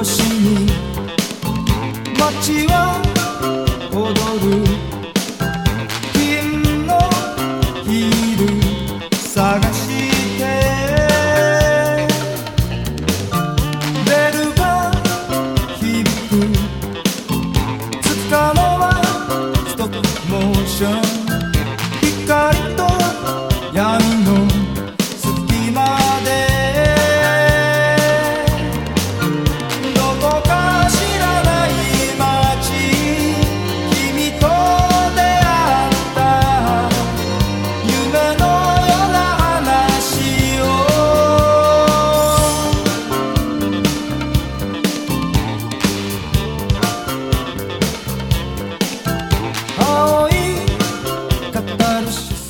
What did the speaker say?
越しに街は踊る金のヒール探してベルが響くつかのはストップモーション光と闇の隙間でどこか知らない街君と出会った夢のような話を青いカタルシス